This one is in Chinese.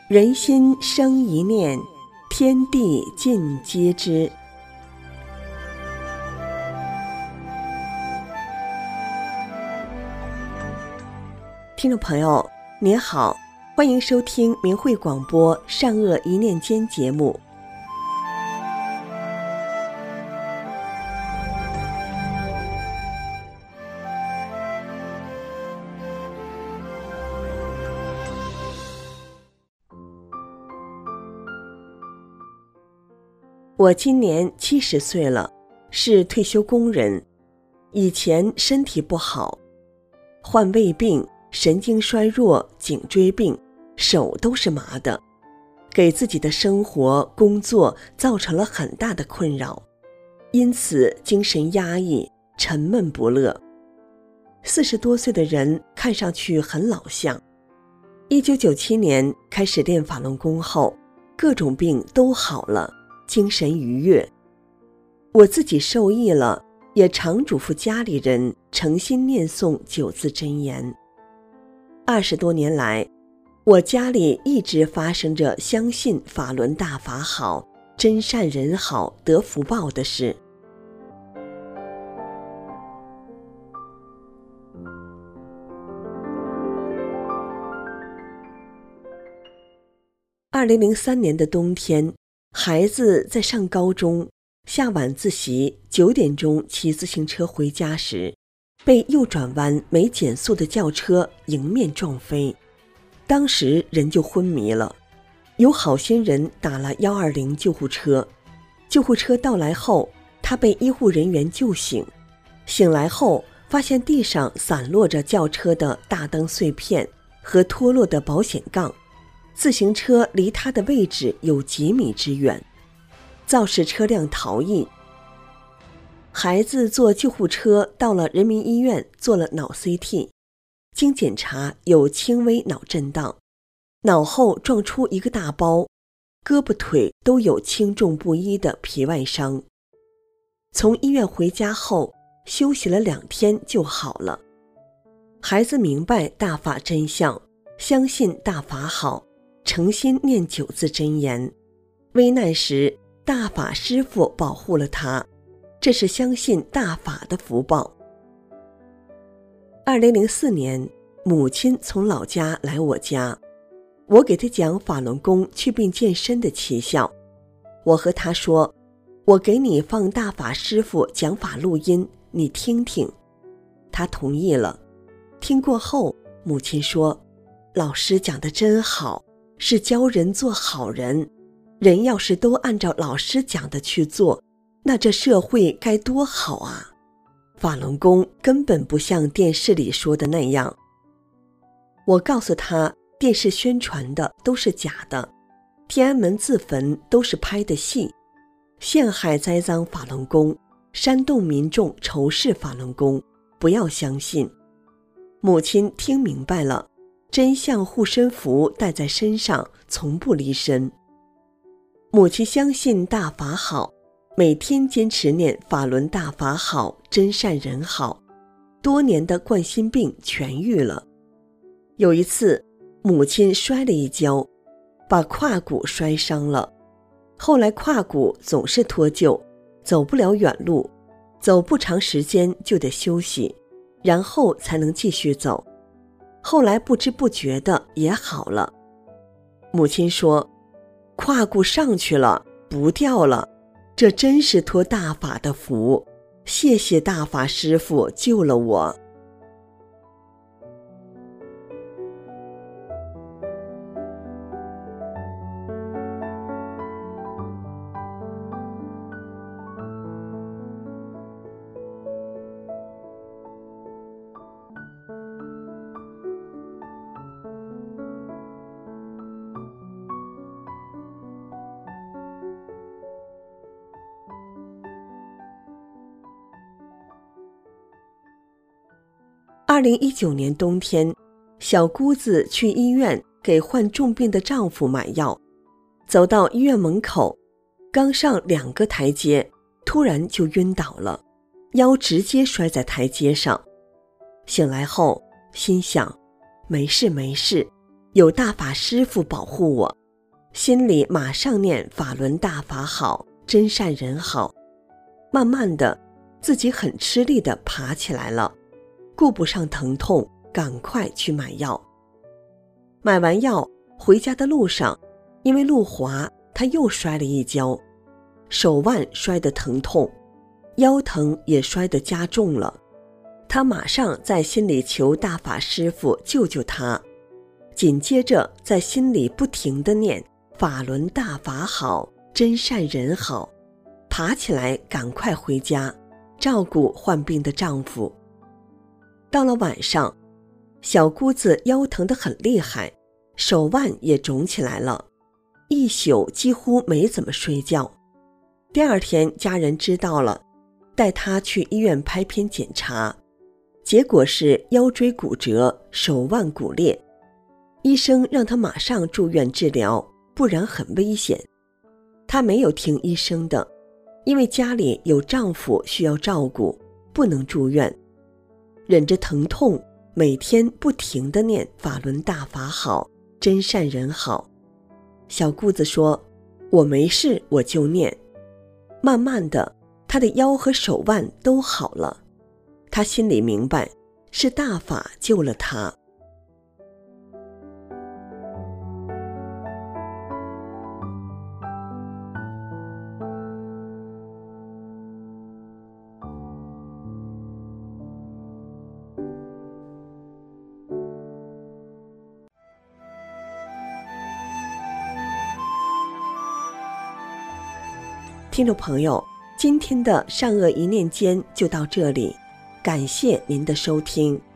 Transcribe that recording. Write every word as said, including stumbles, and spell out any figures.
人心生一念，天地尽皆知。听众朋友您好，欢迎收听明慧广播善恶一念间节目。我今年七十岁了，是退休工人。以前身体不好，患胃病、神经衰弱、颈椎病，手都是麻的，给自己的生活、工作造成了很大的困扰，因此精神压抑、沉闷不乐。四十多岁的人看上去很老相。一九九七年开始练法轮功后，各种病都好了，精神愉悦。我自己受益了，也常嘱咐家里人诚心念诵九字真言。二十多年来，我家里一直发生着相信法轮大法好、真善人好、得福报的事。二零零三年的冬天，孩子在上高中，下晚自习九点钟骑自行车回家时，被右转弯没减速的轿车迎面撞飞，当时人就昏迷了。有好心人打了一二零救护车，救护车到来后，他被医护人员救醒。醒来后，发现地上散落着轿车的大灯碎片和脱落的保险杠，自行车离他的位置有几米之远，肇事车辆逃逸。孩子坐救护车到了人民医院做了脑 C T， 经检查有轻微脑震荡，脑后撞出一个大包，胳膊腿都有轻重不一的皮外伤。从医院回家后休息了两天就好了。孩子明白大法真相，相信大法好，诚心念九字真言。危难时大法师父保护了他，这是相信大法的福报。二零零四年，母亲从老家来我家，我给她讲法轮功祛病健身的奇效。我和她说，我给你放大法师父讲法录音，你听听。她同意了。听过后，母亲说，老师讲得真好，是教人做好人，人要是都按照老师讲的去做，那这社会该多好啊！法轮功根本不像电视里说的那样。我告诉他，电视宣传的都是假的，天安门自焚都是拍的戏，陷害栽赃法轮功，煽动民众仇视法轮功，不要相信。母亲听明白了，真相护身符带在身上，从不离身。母亲相信大法好，每天坚持念法轮大法好，真善人好，多年的冠心病痊愈了。有一次，母亲摔了一跤，把胯骨摔伤了。后来胯骨总是脱臼，走不了远路，走不长时间就得休息，然后才能继续走。后来不知不觉的也好了。母亲说，胯骨上去了，不掉了，这真是托大法的福，谢谢大法师父救了我。二零一九年冬天，小姑子去医院给患重病的丈夫买药，走到医院门口，刚上两个台阶，突然就晕倒了，腰直接摔在台阶上。醒来后心想，没事没事，有大法师父保护我。 心里马上念法轮大法好，真善人好。慢慢的，自己很吃力地爬起来了，顾不上疼痛，赶快去买药。买完药回家的路上，因为路滑，他又摔了一跤，手腕摔得疼痛，腰疼也摔得加重了。他马上在心里求大法师父救救他，紧接着在心里不停地念法轮大法好，真善人好，爬起来赶快回家照顾患病的丈夫。到了晚上，小姑子腰疼得很厉害，手腕也肿起来了，一宿几乎没怎么睡觉。第二天家人知道了，带她去医院拍片检查，结果是腰椎骨折，手腕骨裂。医生让她马上住院治疗，不然很危险。她没有听医生的，因为家里有丈夫需要照顾，不能住院。忍着疼痛，每天不停地念法轮大法好，真善人好。小姑子说，我没事我就念。慢慢的，她的腰和手腕都好了。她心里明白，是大法救了她。听众朋友，今天的善恶一念间就到这里，感谢您的收听。